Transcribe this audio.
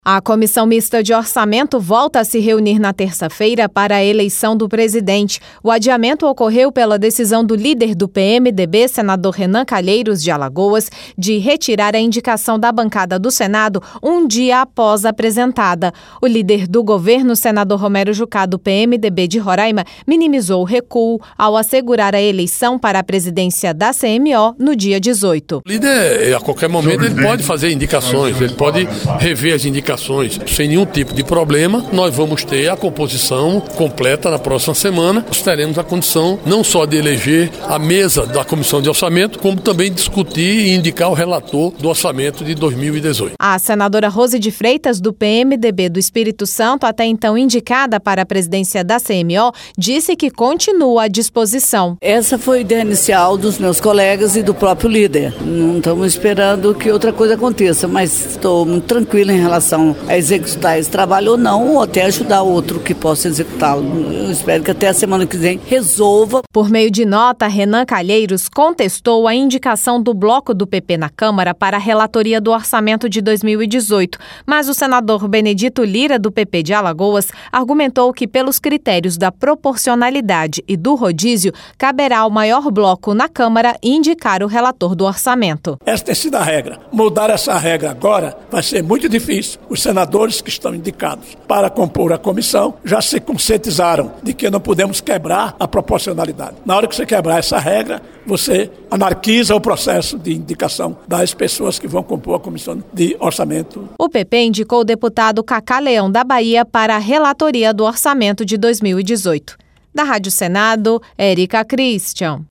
A Comissão Mista de Orçamento volta a se reunir na terça-feira para a eleição do presidente. O adiamento ocorreu pela decisão do líder do PMDB, senador Renan Calheiros, de Alagoas, de retirar a indicação da bancada do Senado um dia após a apresentada. O líder do governo, senador Romero Jucá, do PMDB de Roraima, minimizou o recuo ao assegurar a eleição para a presidência da CMO no dia 18. O líder, a qualquer momento, ele pode fazer indicações, ele pode rever as indicações sem nenhum tipo de problema. Nós vamos ter a composição completa na próxima semana. Nós teremos a condição não só de eleger a mesa da Comissão de Orçamento, como também discutir e indicar o relator do orçamento de 2018. A senadora Rose de Freitas, do PMDB do Espírito Santo, até então indicada para a presidência da CMO, disse que continua à disposição. Essa foi a ideia inicial dos meus colegas e do próprio líder. Não estamos esperando que outra coisa aconteça, mas estou muito tranquila em relação a executar esse trabalho ou não, ou até ajudar outro que possa executá-lo. Eu espero que até a semana que vem resolva. Por meio de nota, Renan Calheiros contestou a indicação do bloco do PP na Câmara para a relatoria do orçamento de 2018, mas o senador Benedito Lira, do PP de Alagoas, argumentou que, pelos critérios da proporcionalidade e do rodízio, caberá ao maior bloco na Câmara indicar o relator do orçamento. Essa tem sido a regra. Mudar essa regra agora vai ser muito difícil. Os senadores que estão indicados para compor a comissão já se conscientizaram de que não podemos quebrar a proporcionalidade. Na hora que você quebrar essa regra, você anarquiza o processo de indicação das pessoas que vão compor a comissão de orçamento. O PP indicou o deputado Cacá Leão, da Bahia, para a relatoria do orçamento de 2018. Da Rádio Senado, Érica Christian.